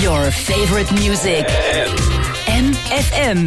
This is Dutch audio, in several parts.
Your favorite music. MFM.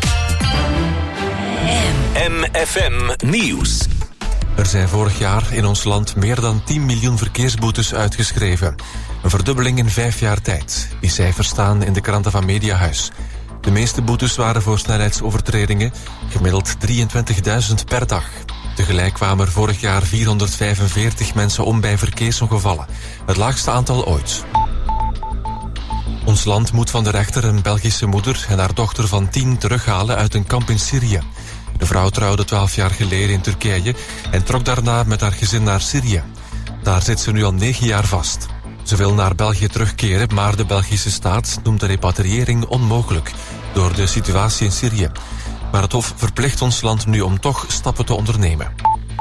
MFM Nieuws. Er zijn vorig jaar in ons land meer dan 10 miljoen verkeersboetes uitgeschreven. Een verdubbeling in 5 jaar tijd. Die cijfers staan in de kranten van Mediahuis. De meeste boetes waren voor snelheidsovertredingen, gemiddeld 23.000 per dag. Tegelijk kwamen er vorig jaar 445 mensen om bij verkeersongevallen. Het laagste aantal ooit. Ons land moet van de rechter een Belgische moeder en haar dochter van 10 terughalen uit een kamp in Syrië. De vrouw trouwde 12 jaar geleden in Turkije en trok daarna met haar gezin naar Syrië. Daar zit ze nu al 9 jaar vast. Ze wil naar België terugkeren, maar de Belgische staat noemt de repatriëring onmogelijk door de situatie in Syrië. Maar het Hof verplicht ons land nu om toch stappen te ondernemen.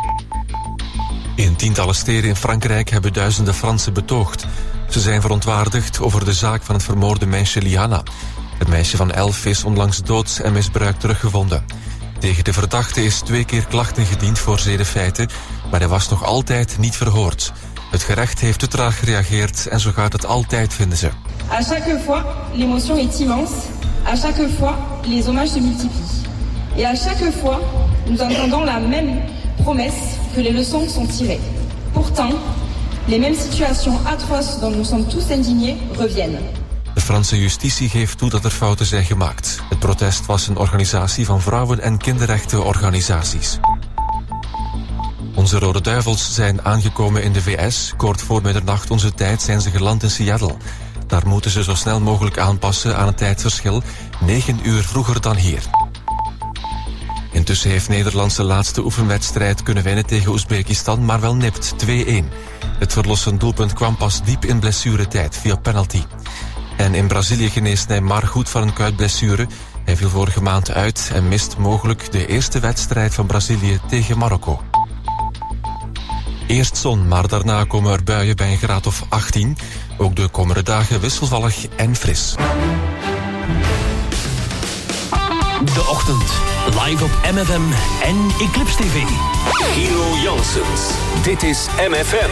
In tientallen steden in Frankrijk hebben duizenden Fransen betoogd. Ze zijn verontwaardigd over de zaak van het vermoorde meisje Liana. Het meisje van 11 is onlangs dood en misbruikt teruggevonden. Tegen de verdachte is 2 keer klachten gediend voor zedenfeiten, maar hij was nog altijd niet verhoord. Het gerecht heeft te traag gereageerd en zo gaat het altijd, vinden ze. À chaque fois, l'émotion est immense. À chaque fois, les hommages se multiplient. Et à chaque fois, nous entendons la même promesse que les leçons sont tirées. Pourtant, les mêmes situations atroces dont nous sommes tous indignés reviennent. De Franse justitie geeft toe dat er fouten zijn gemaakt. Het protest was een organisatie van vrouwen- en kinderrechtenorganisaties. Onze Rode Duivels zijn aangekomen in de VS. Kort voor middernacht onze tijd zijn ze geland in Seattle. Daar moeten ze zo snel mogelijk aanpassen aan het tijdverschil, 9 uur vroeger dan hier. Intussen heeft Nederland zijn laatste oefenwedstrijd kunnen winnen tegen Oezbekistan, maar wel nipt 2-1. Het verlossend doelpunt kwam pas diep in blessuretijd via penalty. En in Brazilië geneest Neymar goed van een kuitblessure. Hij viel vorige maand uit en mist mogelijk de eerste wedstrijd van Brazilië tegen Marokko. Eerst zon, maar daarna komen er buien bij een graad of 18. Ook de komende dagen wisselvallig en fris. De ochtend, live op MFM en Eclipse TV. Hero Janssens, dit is MFM.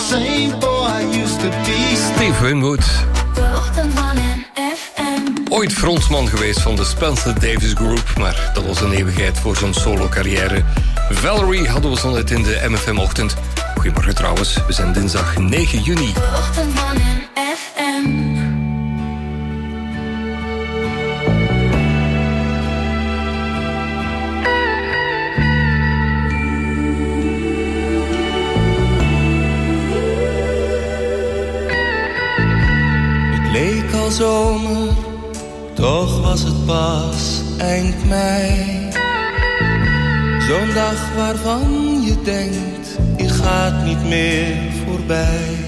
same boy I used to be. Steve Winwood. Ooit frontman geweest van de Spencer Davis Group, maar dat was een eeuwigheid voor zijn solo-carrière. Valerie hadden we zo net in de MFM-ochtend. Goedemorgen trouwens, we zijn dinsdag 9 juni. Het leek al zomer, toch was het pas eind mei. Zo'n dag waarvan je denkt, je gaat niet meer voorbij.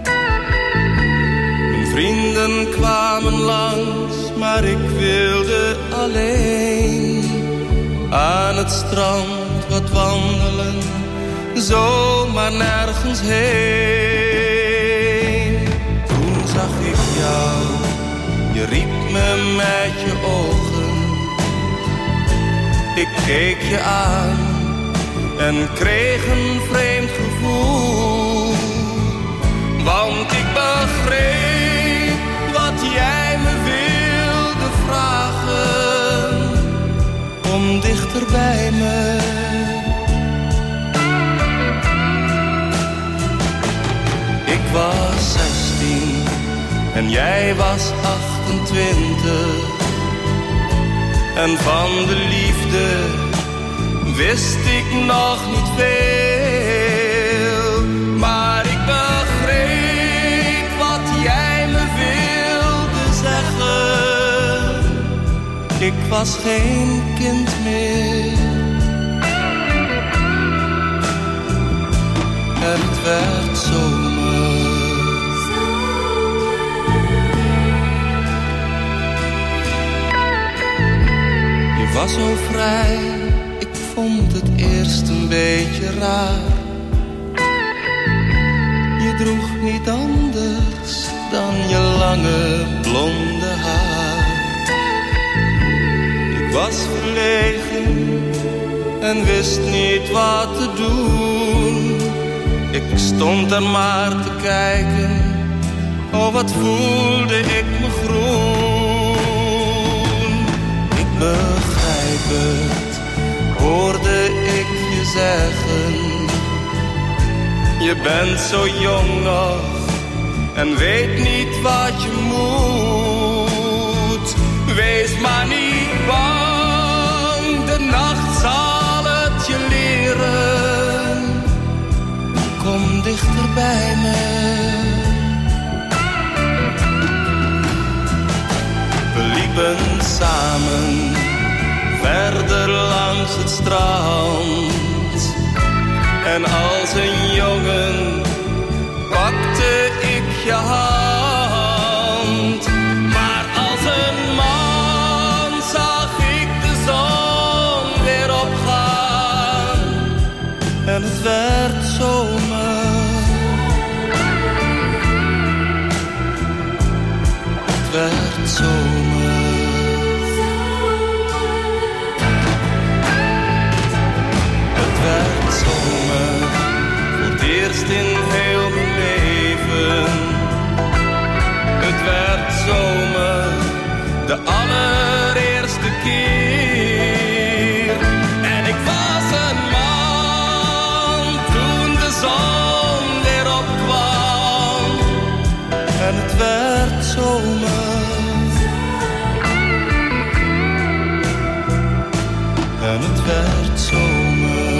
Mijn vrienden kwamen langs, maar ik wilde alleen aan het strand wat wandelen, zomaar nergens heen. Toen zag ik jou, je riep me met je ogen. Ik keek je aan en kreeg een vreemd gevoel. Want ik begreep wat jij me wilde vragen. Kom dichter bij me. Ik was 16 en jij was 28. En van de liefde wist ik nog niet veel. Maar ik begreep wat jij me wilde zeggen. Ik was geen kind meer. En het werd zomer. Je was zo vrij, ik vond het eerst een beetje raar. Je droeg niet anders dan je lange blonde haar. Ik was verlegen en wist niet wat te doen. Ik stond er maar te kijken, oh wat voelde ik me groen. Ik begrijp het, hoorde ik je zeggen. Je bent zo jong nog en weet niet wat je moet. Wees maar niet bang, de nacht zal het je leren. Kom dichter bij me. We liepen samen verder langs het strand. En als een jongen pakte ik je hand. Maar als een man zag ik de zon weer opgaan. En het werd zomer. Het werd zomer. Het werd zomer. Voor het eerst in heel mijn leven. Het werd zomer. De allereerste keer. En ik was een man toen de zon weer opkwam. En het werd zomer. En het werd zomer.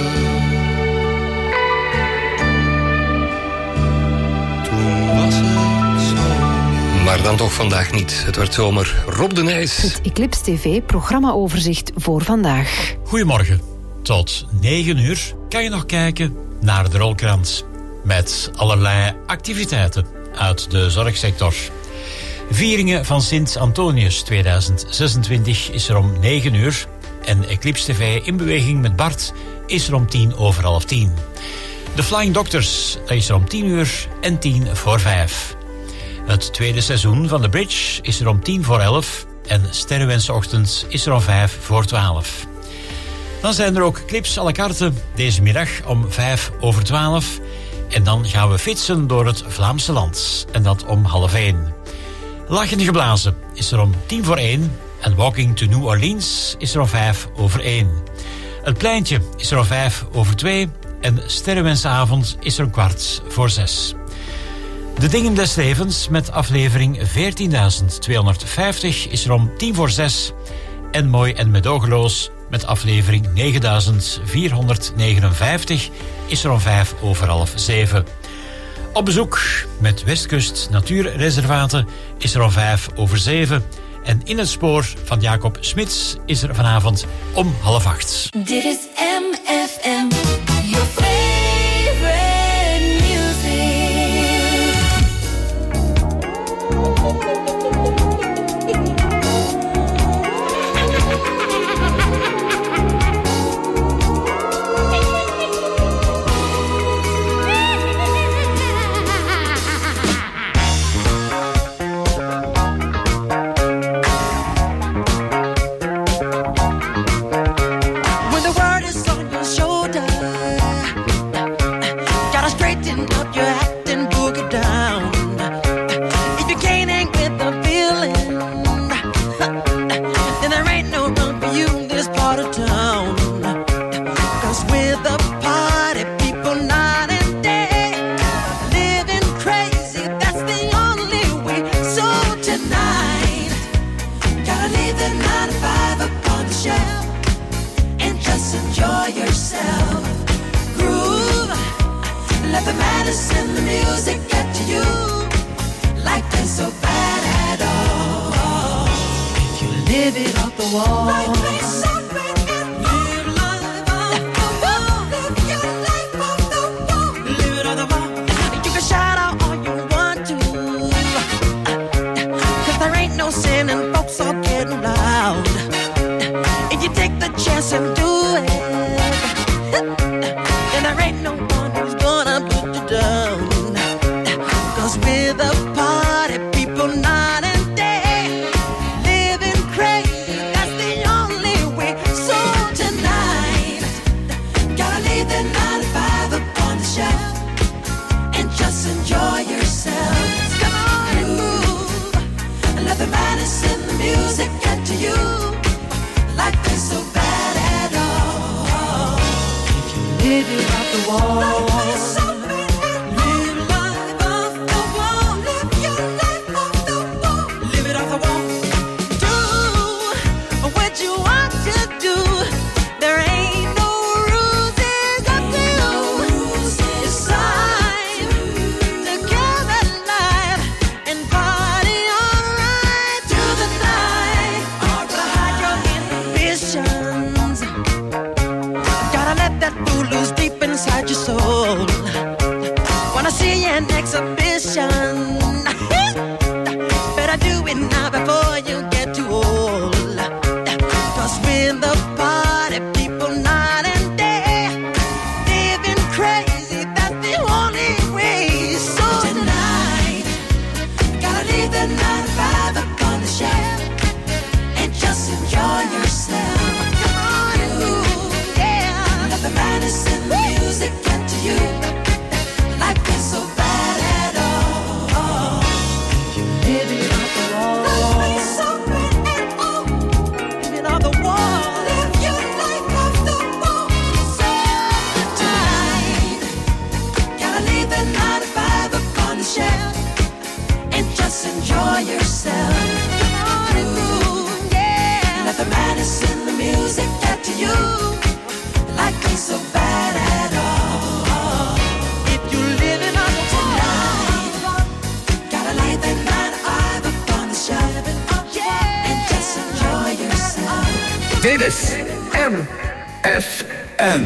Toen was het zomer. Maar dan toch vandaag niet. Het werd zomer. Rob de Nijs. Het Eclipse TV programmaoverzicht voor vandaag. Goedemorgen. Tot 9 uur kan je nog kijken naar de rolkrans. Met allerlei activiteiten uit de zorgsector. Vieringen van Sint Antonius 2026 is er om 9 uur. En Eclipse TV in beweging met Bart is er om 10:10. De Flying Doctors is er om 10 uur en 5:10. Het tweede seizoen van The Bridge is er om 10:11. En Sterrenwensochtend is er om 5:12. Dan zijn er ook clips à la carte deze middag om 5:12. En dan gaan we fietsen door het Vlaamse land. En dat om 12:30. Lachend geblazen is er om 1:10. En Walking to New Orleans is er om 1:05. Het pleintje is er om 2:05. En Sterrenwensavond is er om 6:15. De Dingen des Levens met aflevering 14.250 is er om 6:10. En Mooi en Medogeloos met aflevering 9.459 is er om 6:05. Op bezoek met Westkust Natuurreservaten is er om 6:05. En In het spoor van Jacob Smits is er vanavond om 7:30. Dit is MFM, your favorite music. Dit is MFM.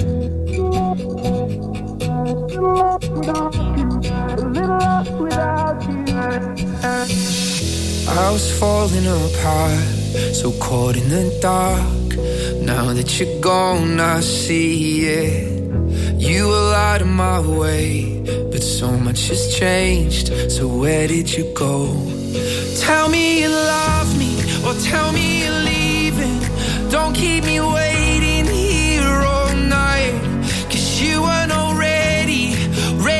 I was falling apart, so caught in the dark. Now that you're gone, I see it. You were out of my way, but so much has changed. So where did you go? Tell me you love me, or tell me you're leaving. Don't keep me waiting here all night, 'cause you weren't already ready.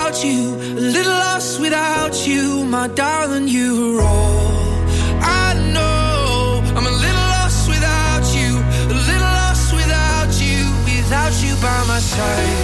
without you, a little lost without you, my darling, you're all I know. I'm a little lost without you, a little lost without you by my side.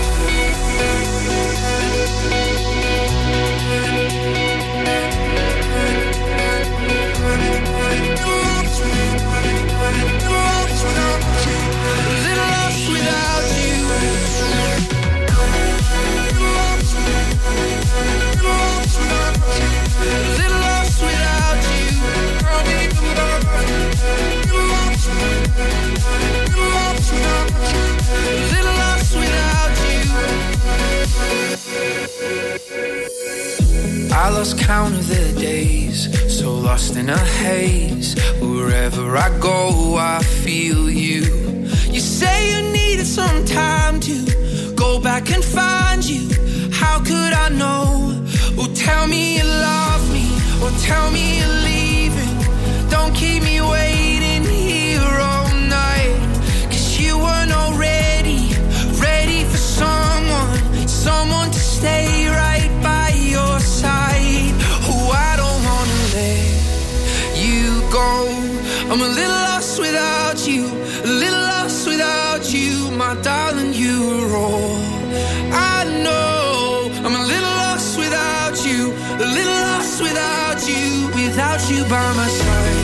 I lost count of the days, so lost in a haze. Wherever I go, I feel you. You say you needed some time to go back and find you. How could I know? Oh, tell me you love me, or tell me you're leaving. Don't keep me waiting here all night, 'cause you weren't already ready for someone to stay right by your side. Oh, I don't wanna let you go. I'm a little lost without you, a little lost without you, my darling, you're all I know. I'm a little lost without you, a little lost without you by my side.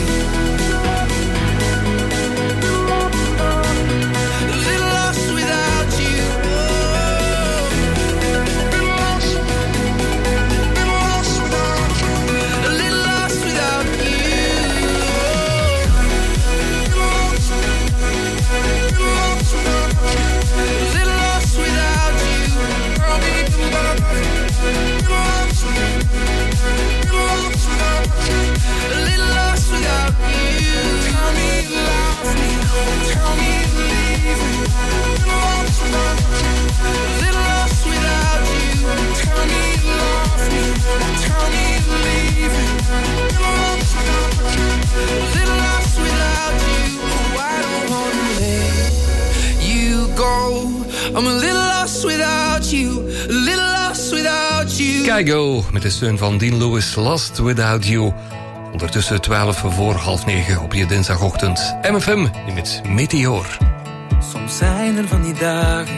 I'm a little lost without you, a little lost without you. Kygo met de steun van Dean Lewis, Lost Without You. Ondertussen 9:12 op je dinsdagochtend. MFM nu met Meteor. Soms zijn er van die dagen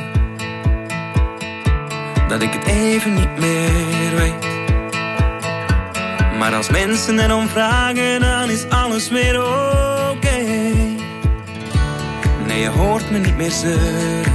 dat ik het even niet meer weet. Maar als mensen erom vragen, dan is alles weer oké. Nee, je hoort me niet meer zeuren.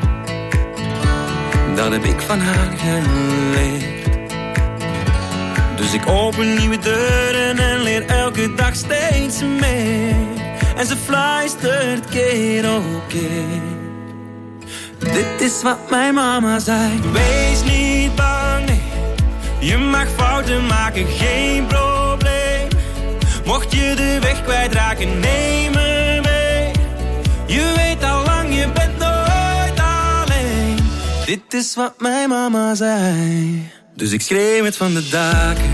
Dat heb ik van haar geleerd. Dus ik open nieuwe deuren en leer elke dag steeds meer. En ze fluistert keer op keer. Dit is wat mijn mama zei. Wees niet bang, nee. Je mag fouten maken, geen probleem. Mocht je de weg kwijtraken, neem me mee. Je weet al lang, je bent nooit alleen. Dit is wat mijn mama zei. Dus ik schreeuw het van de daken,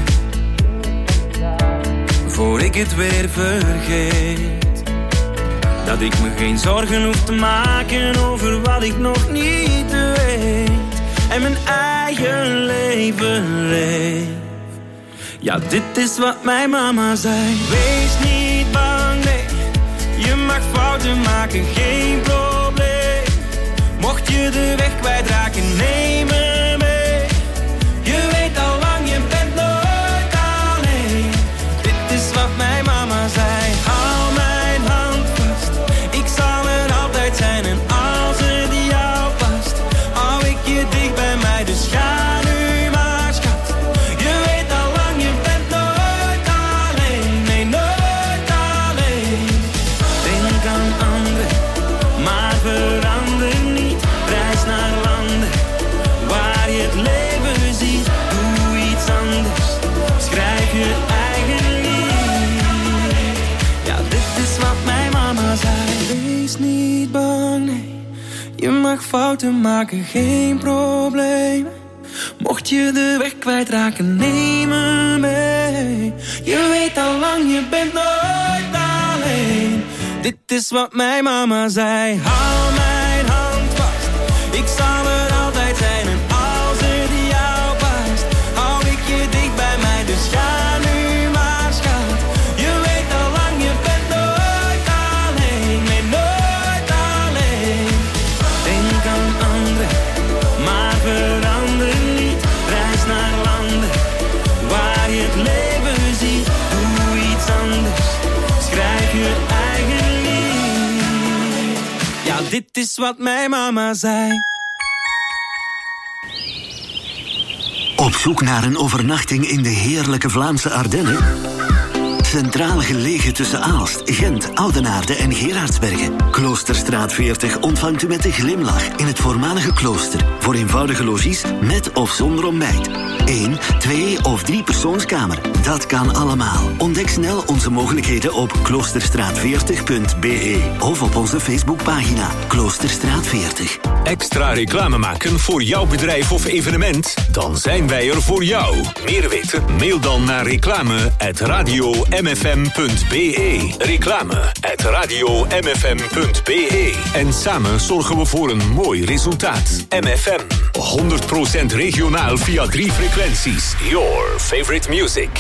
voor ik het weer vergeet. Dat ik me geen zorgen hoef te maken over wat ik nog niet weet. En mijn eigen leven leef. Ja, dit is wat mijn mama zei. Wees niet bang, nee. Je mag fouten maken, geen probleem. Mocht je de weg kwijtraken, neem me mee. Je weet al lang, je bent nooit alleen. Dit is wat mijn mama zei. Hou mijn hand vast, ik zal er altijd zijn. En als het jou past, hou ik je dicht bij mij. Dus ga nu maar, schat. Je weet al lang, je bent nooit alleen. Nee, nooit alleen. Denk aan anderen, maar verander niet. Reis naar landen waar je het leven ziet. Doe iets anders, schrijf je eigen lied. Ja, dit is wat mijn mama zei. Wees niet bang, nee. Je mag fouten maken, geen probleem. Mocht je de weg kwijtraken, neem me mee. Je weet al lang, je bent nooit alleen. Dit is wat mijn mama zei. Hou mijn hand vast, ik zal er altijd zijn. En als het jou dit is wat mijn mama zei. Op zoek naar een overnachting in de heerlijke Vlaamse Ardennen? Centraal gelegen tussen Aalst, Gent, Oudenaarde en Gerardsbergen. Kloosterstraat 40 ontvangt u met een glimlach in het voormalige klooster. Voor eenvoudige logies met of zonder ontbijt. 1, 2 of 3 persoonskamer. Dat kan allemaal. Ontdek snel onze mogelijkheden op kloosterstraat40.be of op onze Facebookpagina Kloosterstraat 40. Extra reclame maken voor jouw bedrijf of evenement? Dan zijn wij er voor jou. Meer weten? Mail dan naar reclame@radiomfm.be. Reclame@radiomfm.be. En samen zorgen we voor een mooi resultaat. MFM. 100% regionaal via 3 frequenties. Your favorite music.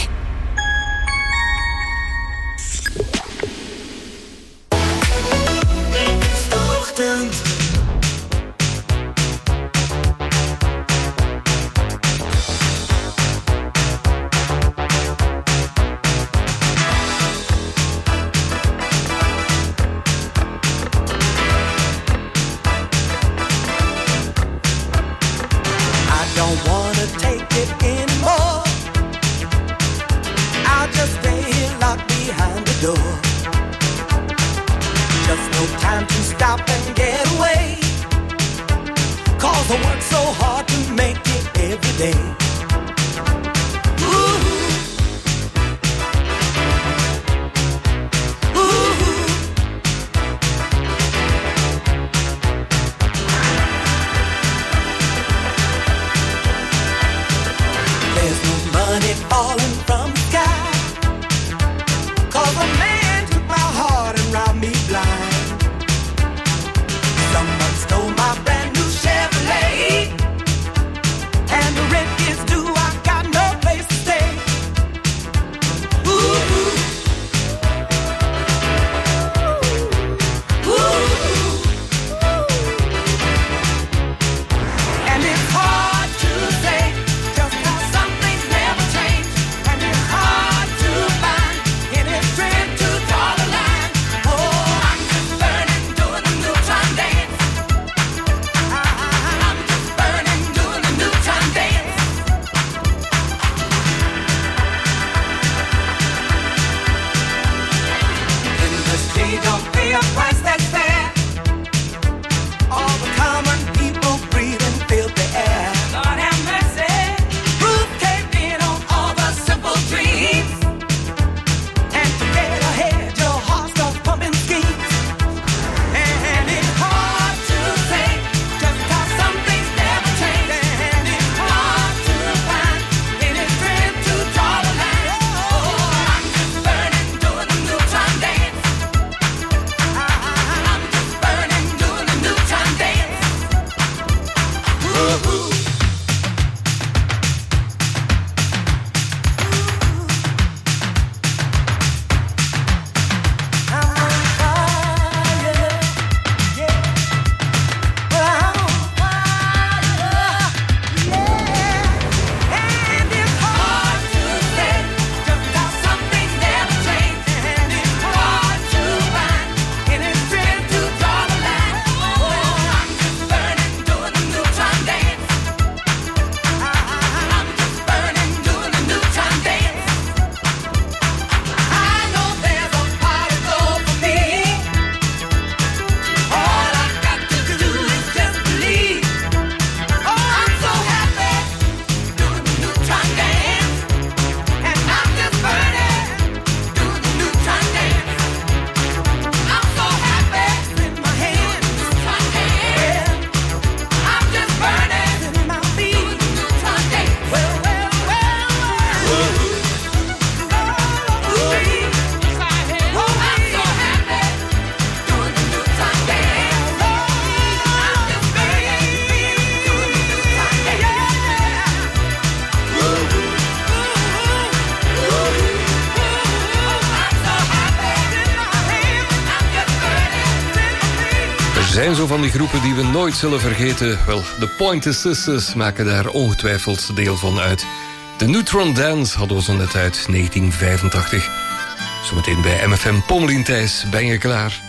zijn zo van die groepen die we nooit zullen vergeten. Wel, de Pointer Sisters maken daar ongetwijfeld deel van uit. De Neutron Dance hadden we zo net uit 1985. Zometeen bij MFM Pommelien Thijs, ben je klaar?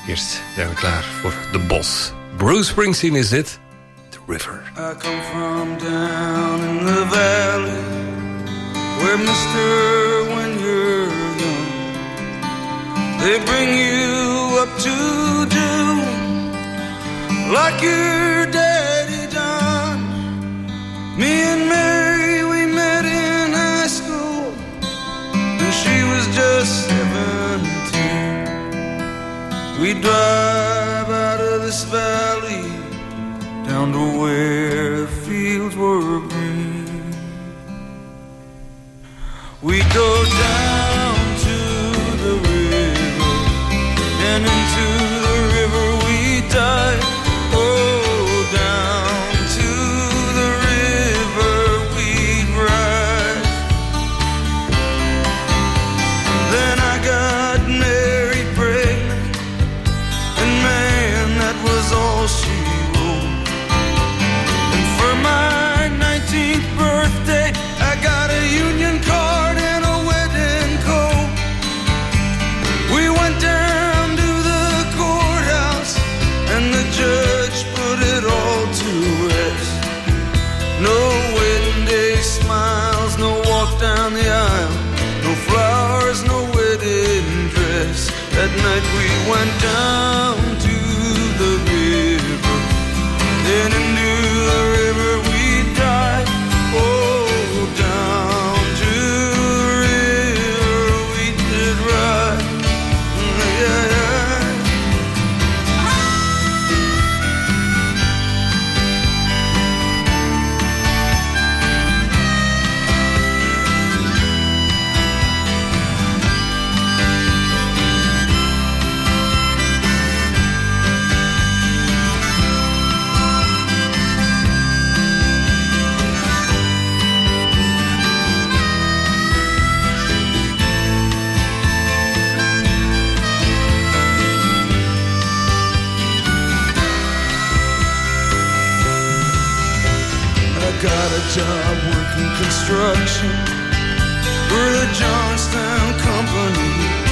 Eerst zijn we klaar voor de bos. Bruce Springsteen is dit. The River. I come from down in the valley, where mister, when you're young, they bring you up to do like your daddy done. Me and Mary, we met in high school, and she was just 17. We drive out of this valley down to where the fields were green. We go down to the river, and into the river we dive. Oh, down to the river we'd ride. Then I got married pregnant, and man, that was all she wrote. And for my 19th birthday, I got a union card and a wedding coat. We went down to the courthouse, and the judge put it all to rest. No wedding day smiles, no walk down the aisle, no flowers, no wedding dress. That night we went down to the river, then into the river we dive. Oh, down to the river we did ride. Yeah, yeah. Got a job working construction for the Johnstown Company,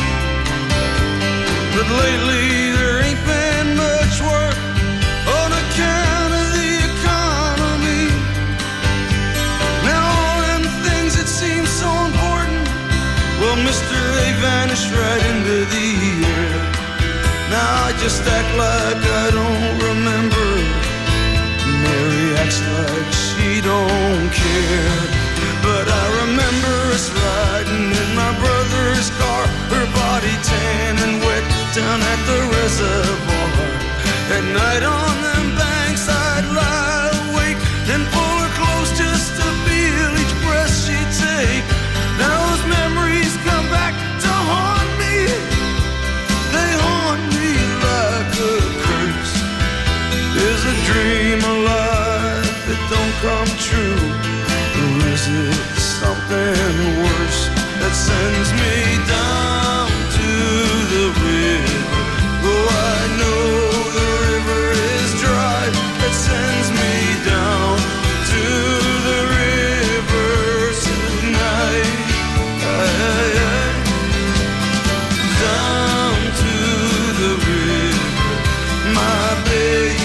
but lately there ain't been much work on account of the economy. Now all them things that seem so important, well, mister, they vanished right into the air. Now I just act like I don't remember. Mary acts like she don't care, but I remember us riding in my brother's car, her body tan and wet down at the reservoir. At night on them banks I'd lie awake and pull her close just to feel each breath she'd take. Now those memories come back to haunt me, they haunt me like a curse. Is a dream alive that don't come true, or is it something worse that sends me down to the river? Oh, I know the river is dry, that sends me down to the river tonight. Down to the river, my baby.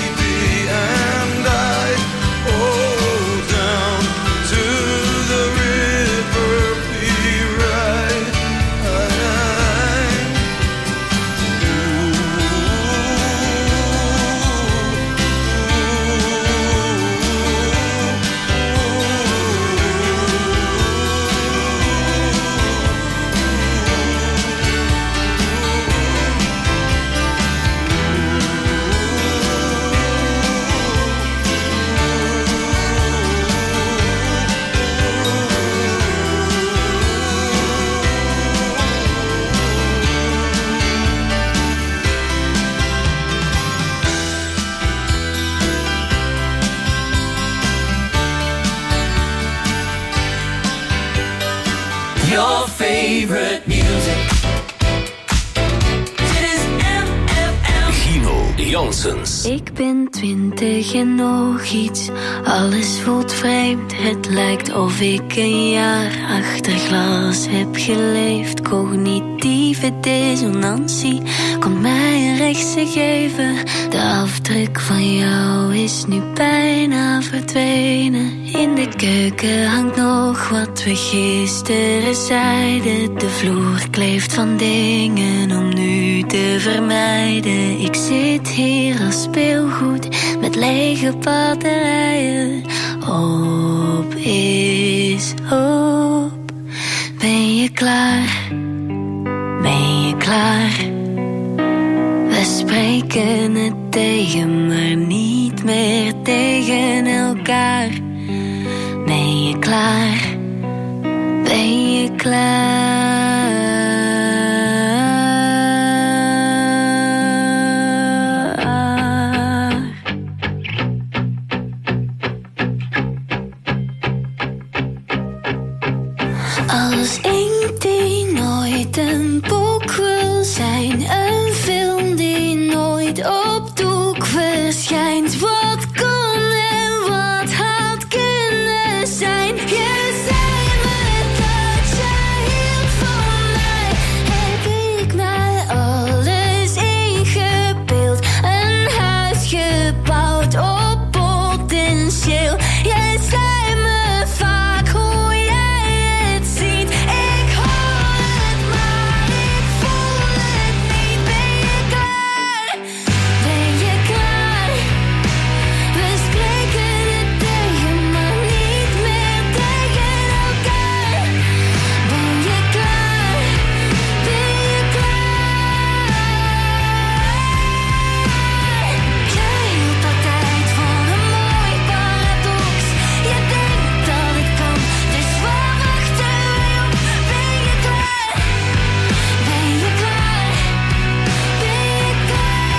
Your favorite music. Dit is MFM. Gino Janssens. Ik ben 20 en nog iets. Alles voelt vreemd. Het lijkt of ik een jaar achter glas heb geleefd. Cognitieve dissonantie komt mij een rechtse geven. De afdruk van jou is nu bijna verdwenen. In de keuken hangt nog wat we gisteren zeiden. De vloer kleeft van dingen om nu te vermijden. Ik zit hier als speelgoed met lege batterijen. Op is op. Ben je klaar? Ben je klaar? We spreken het tegen, maar niet meer tegen elkaar. Ben je klaar? Ben je klaar? Als ik die nooit een boek wil zijn, een film die nooit op doek verschijnt. Wat kon en wat had kunnen zijn? Je zei me dat jij hield van mij. Heb ik mij alles ingebeeld? Een huis gebouwd op potentieel. Jij zei me vaak hoe jij het ziet. Ik hoor het, maar ik voel het niet. Ben je klaar? Ben je klaar? We spreken het tegen, maar niet meer tegen elkaar. Ben je klaar? Ben je klaar? Jij hield altijd van een mooi paradox. Je denkt dat het kan, dus waar wachten wij op? Ben je klaar? Ben je klaar? Ben je klaar?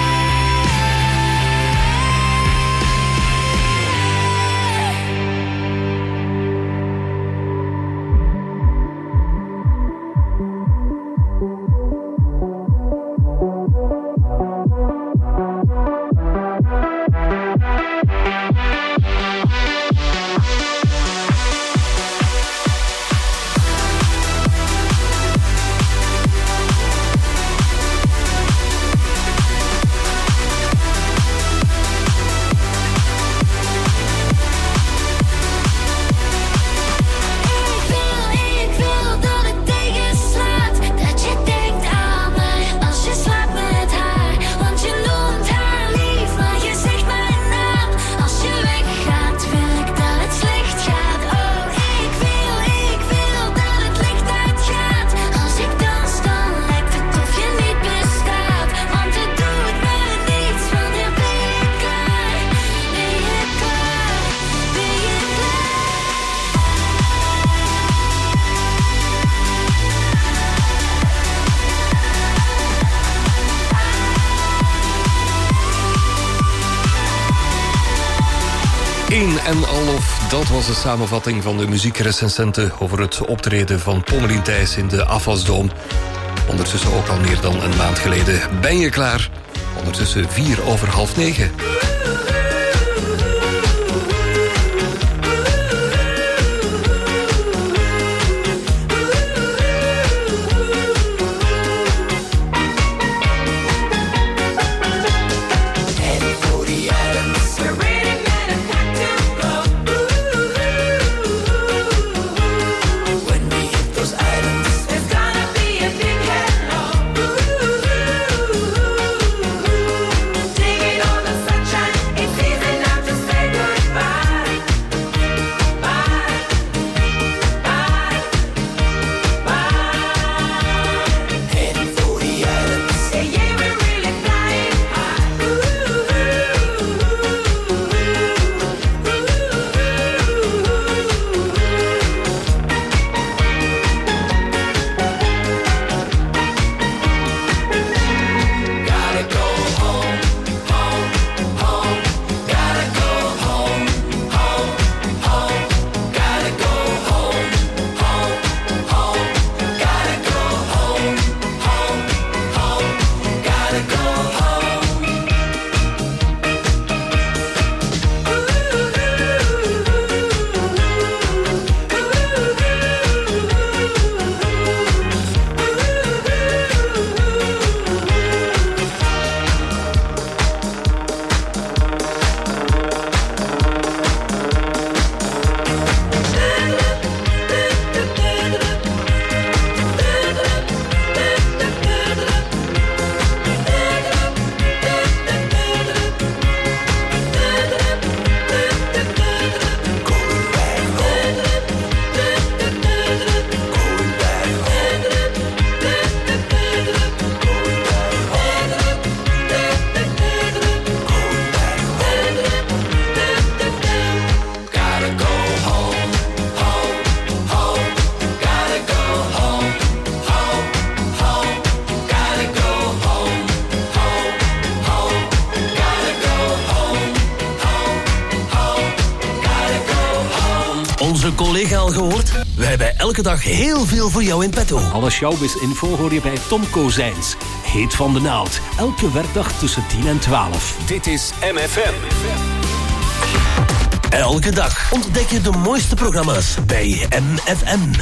Ik wil dat het tegenslaat. Dat je denkt aan mij als je slaapt met haar. Want je noemt haar lief, maar je zegt mijn naam. Als je weggaat wil ik dat het slecht gaat. Oh, ik wil dat het licht uitgaat. Als ik dans dan lijkt het of je niet bestaat. Want het doet me niets, wanneer ben je klaar? Ben je klaar? Ben je klaar? Een en al of dat was de samenvatting van de muziekrecensenten over het optreden van Pommelien Thijs in de Afwasdome. Ondertussen ook al meer dan een maand geleden. Ben je klaar? Ondertussen 9:04. Taking all the sunshine. We hebben elke dag heel veel voor jou in petto. Alle showbiz-info hoor je bij Tom Kozijns. Heet van de naald. Elke werkdag tussen 10 en 12. Dit is MFM. Elke dag ontdek je de mooiste programma's bij MFM.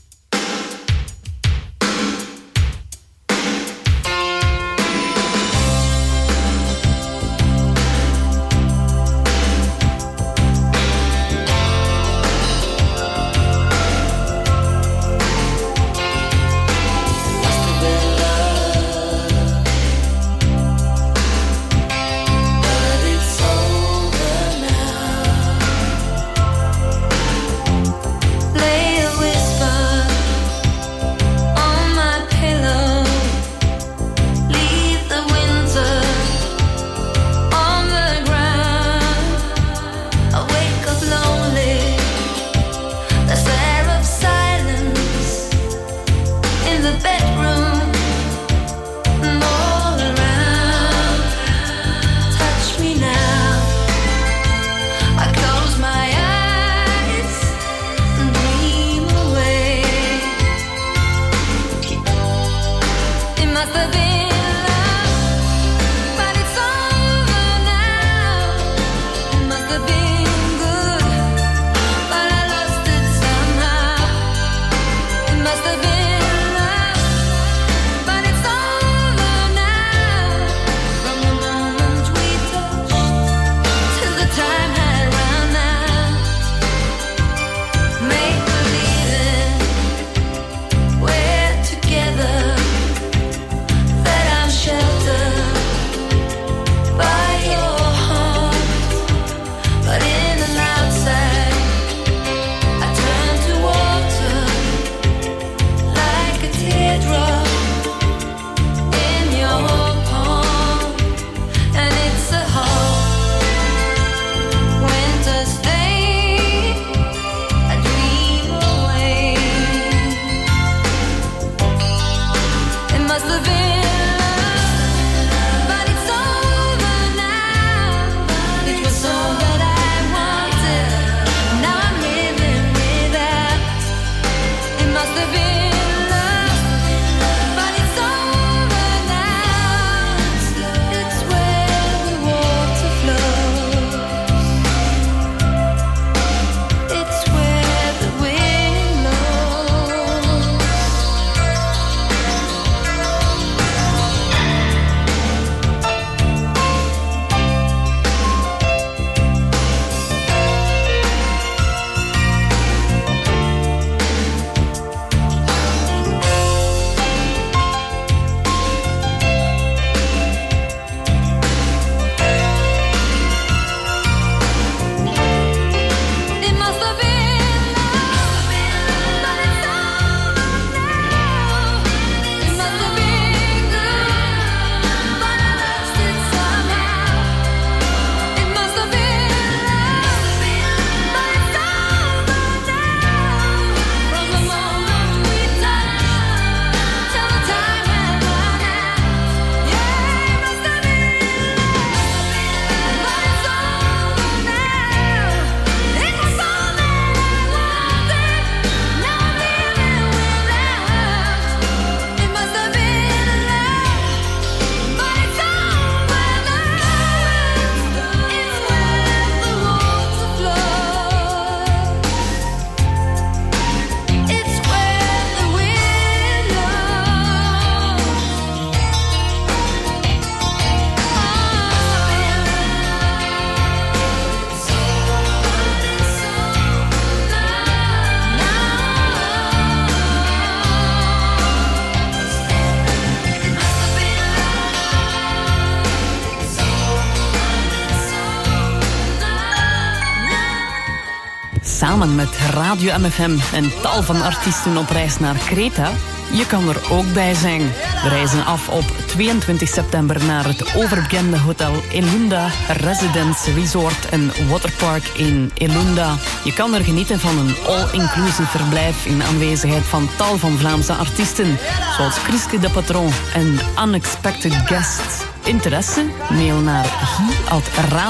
Samen met Radio MFM en tal van artiesten op reis naar Kreta. Je kan er ook bij zijn. We reizen af op 22 september naar het overbekende hotel Elunda Residence Resort en Waterpark in Elunda. Je kan er genieten van een all-inclusive verblijf in aanwezigheid van tal van Vlaamse artiesten, zoals Chriske de Patron en Unexpected Guests. Interesse? Mail naar guy@radio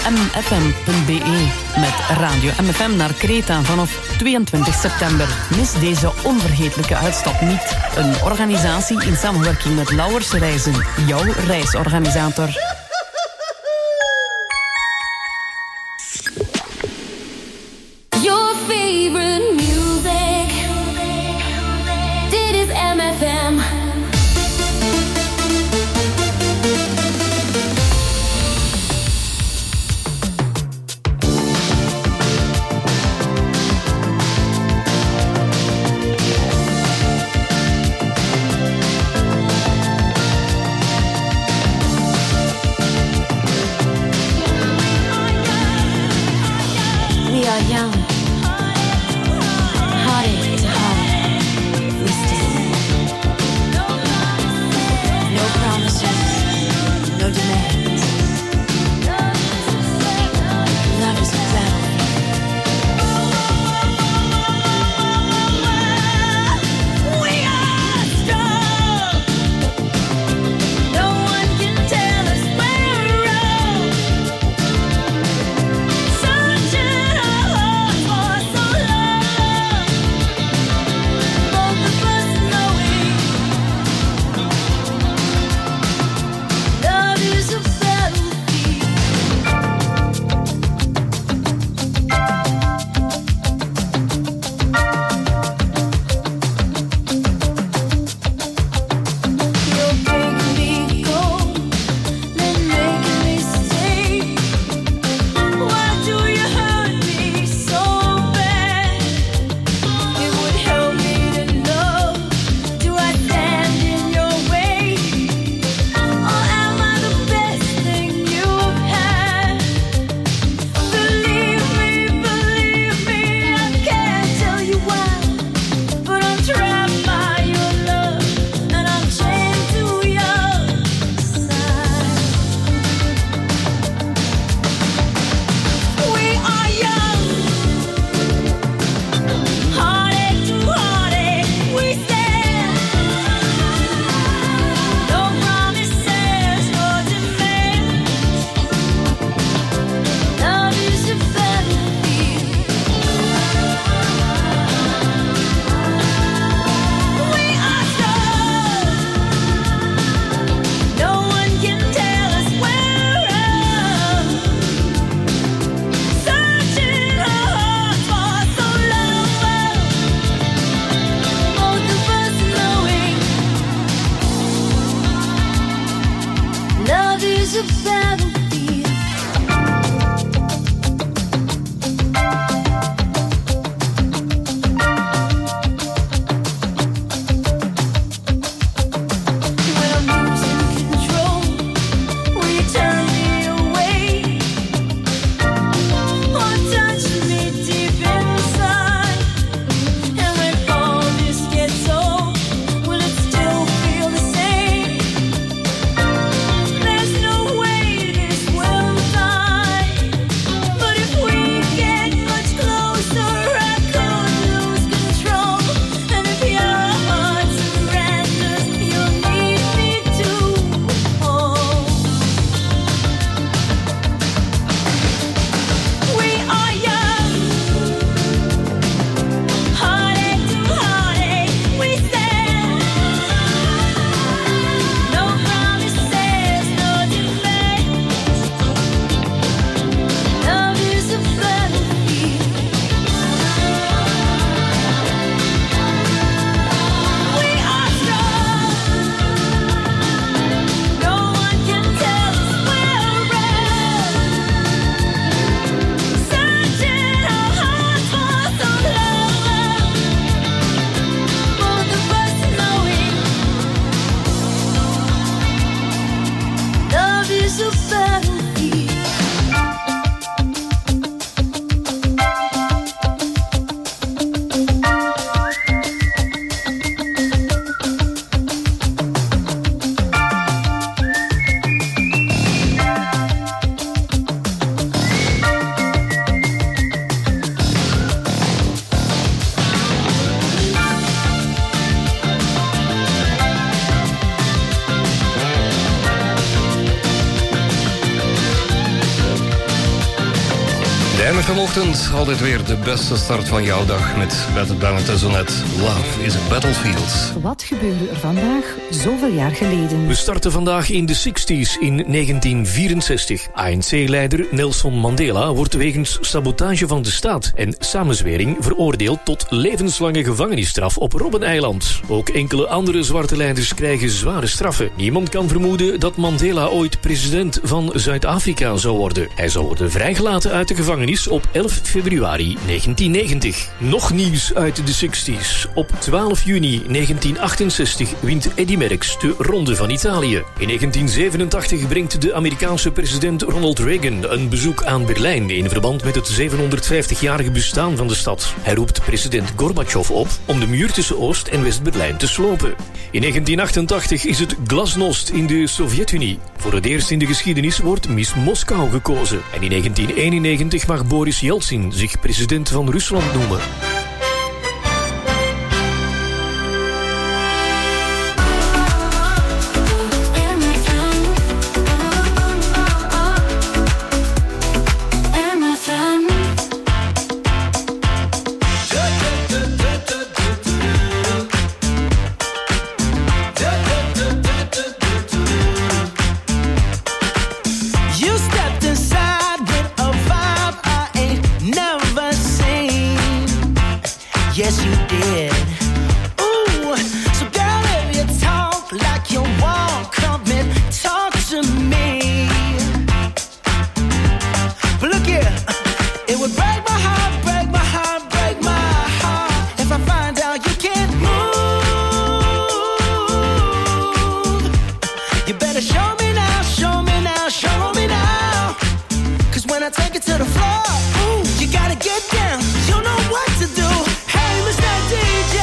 mfm.be. Met Radio MFM naar Kreta vanaf 22 september. Mis deze onvergetelijke uitstap niet. Een organisatie in samenwerking met Lauwers Reizen, jouw reisorganisator. Your favorite music. Dit is MFM. MFM-ochtend, altijd weer de beste start van jouw dag met Bette Bennett en zo net Love is a Battlefield. Wat gebeurde er vandaag zoveel jaar geleden? We starten vandaag in de 60s in 1964. ANC-leider Nelson Mandela wordt wegens sabotage van de staat en samenzwering veroordeeld tot levenslange gevangenisstraf op Robben-eiland. Ook enkele andere zwarte leiders krijgen zware straffen. Niemand kan vermoeden dat Mandela ooit president van Zuid-Afrika zou worden. Hij zou worden vrijgelaten uit de gevangenis op 11 februari 1990. Nog nieuws uit de 60s. Op 12 juni 1968 wint Eddy Merckx de Ronde van Italië. In 1987 brengt de Amerikaanse president Ronald Reagan een bezoek aan Berlijn in verband met het 750-jarige bestaan van de stad. Hij roept president Gorbachev op om de muur tussen Oost- en West-Berlijn te slopen. In 1988 is het glasnost in de Sovjet-Unie. Voor het eerst in de geschiedenis wordt Miss Moskou gekozen. En in 1991 mag Boris Yeltsin zich president van Rusland noemen. Yes, you did. Ooh, so girl, if you talk like you walk, come and talk to me. But look here, it would break my heart, break my heart, break my heart if I find out you can't move. You better show me now, show me now, show me now. 'Cause when I take it to the floor, ooh, you gotta get down. You know what to do. DJ,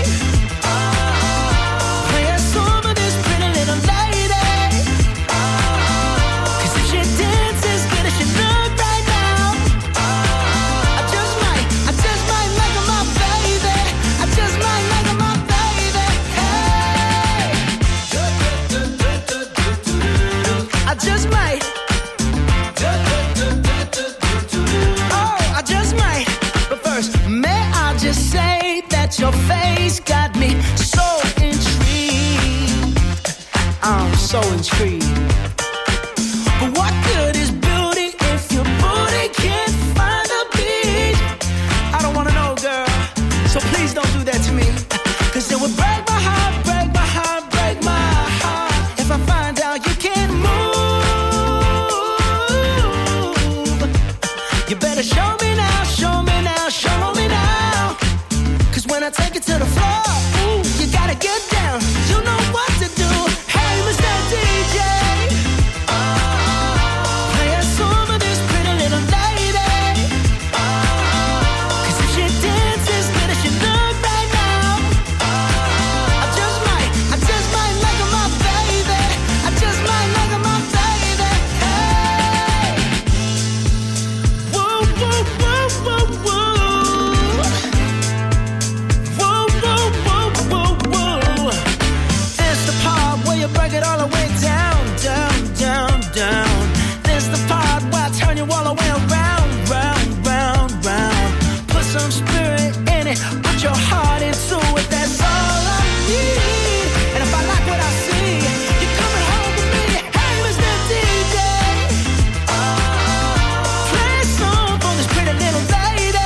play a song of this pretty little lady. 'Cause if she dances good as she look right now, I just might make her my baby. I just might make her my baby. Hey, I just might. Oh, I just might. But first, may I just say that your face got me so intrigued. I'm so intrigued. But what good is beauty if your booty can't find a beat? I don't wanna know, girl, so please don't do that to me. 'Cause it would break my heart, break my heart, break my heart if I find out you can't move. You better show me now, show me now, show me now. When I take it to the floor, ooh, you gotta get down. You know what to do. Hey, Mr. DJ, play a song of this pretty little lady. 'Cause if she dances good as she look right now, I just might make her my baby. I just might make her my baby. Hey, woo, woo, woo, woo, woo. You break it all the way down, down, down, down. This the part where I turn you all the way around, round, round, round. Put some spirit in it, put your heart into it. That's all I need. And if I like what I see, you're coming home with me. Hey, Mr. DJ, play a song for this pretty little lady.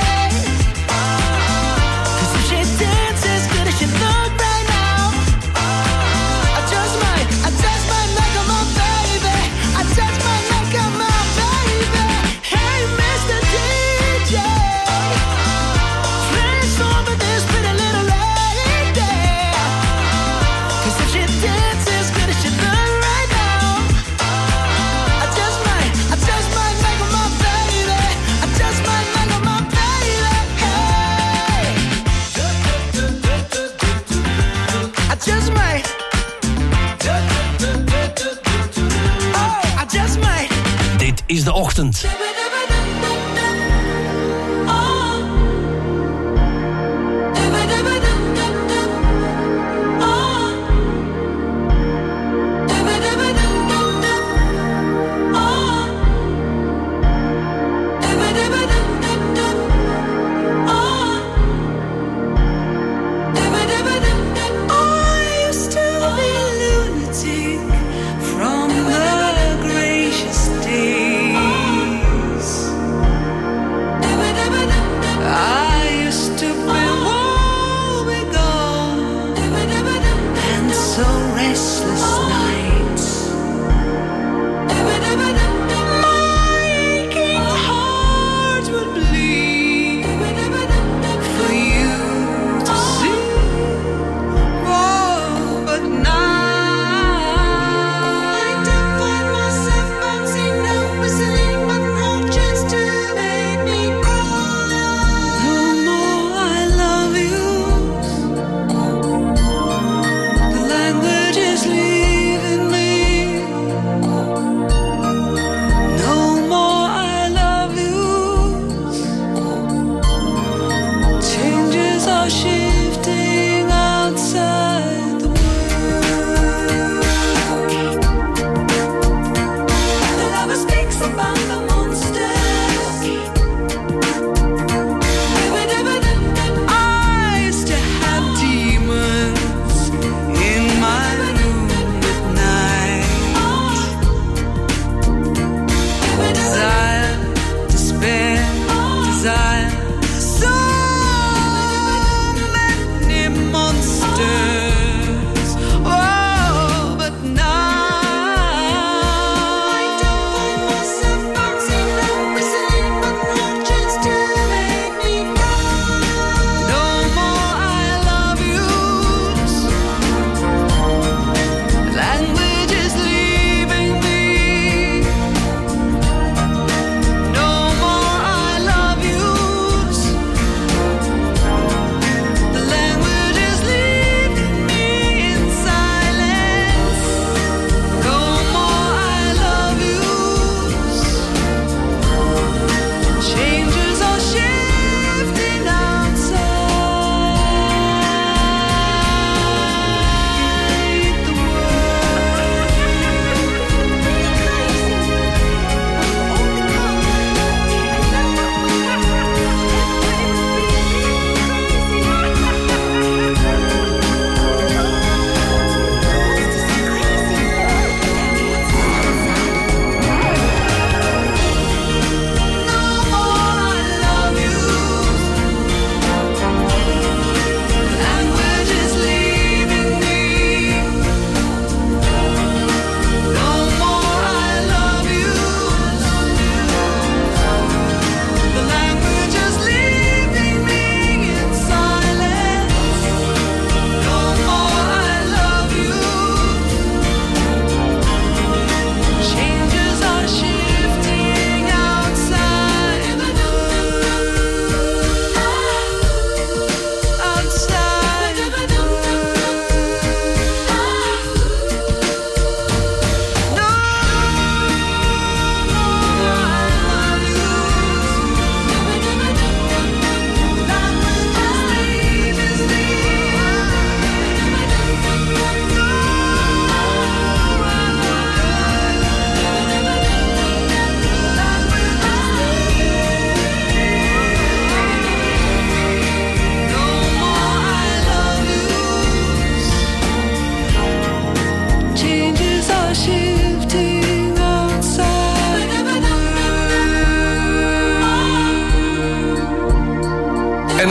'Cause if she dances good as she look right now, I just might make her my baby. I just might make her my baby. Hey, Mr. DJ, play a song for this pretty little lady. 'Cause if she dances good as she look right now, I just might make her my baby. I just might make her my baby. Hey, I just might. Oh, I just might. Dit is de ochtend. Oh,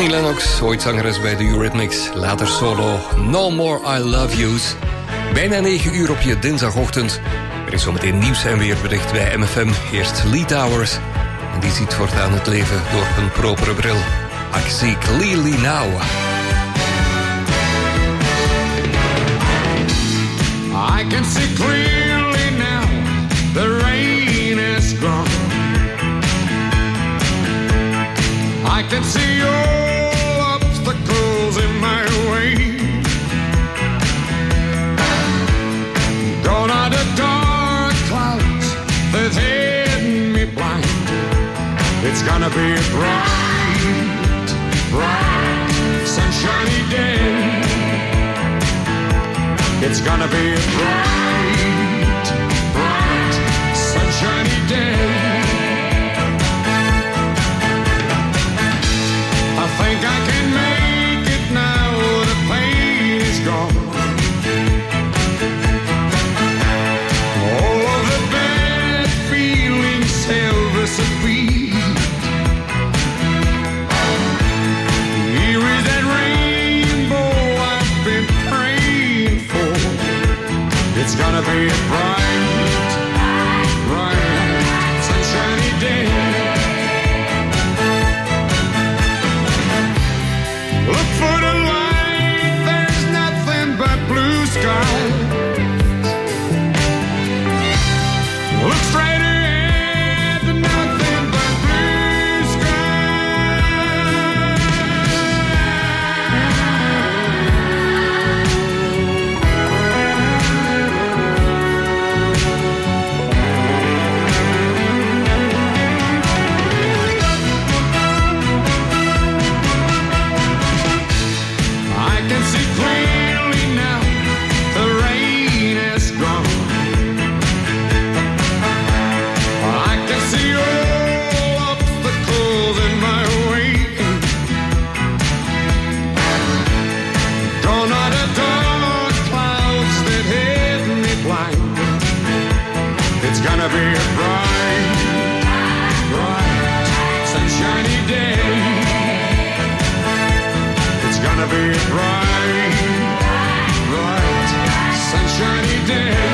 Annie Lennox, ooit zangeres bij de Eurythmics, later solo No More I Love Yous. Bijna 9 uur op je dinsdagochtend. Er is zometeen nieuws en weerbericht bij MFM. Eerst Lee Towers. En die ziet voortaan het leven door een propere bril. I see clearly now. I can see clearly now. The rain is gone. I can see all obstacles in my way. Gone are the dark clouds that hid me blind. It's gonna be a bright, bright, sunshiny day. It's gonna be a bright, bright, sunshiny day. I think I can make it now, the pain is gone. All of the bad feelings have disappeared. Here is that rainbow I've been praying for. It's gonna be a bright, bright, sunshiny day. Look for the light, there's nothing but blue sky. Look straight ahead, nothing but blue I can see clearly now, the rain is gone. I can see all obstacles in my way. Gone are the dark clouds that hid me blind. It's gonna be a bright, bright, sunshiny day. It's gonna be a bright, bright, sunshiny day.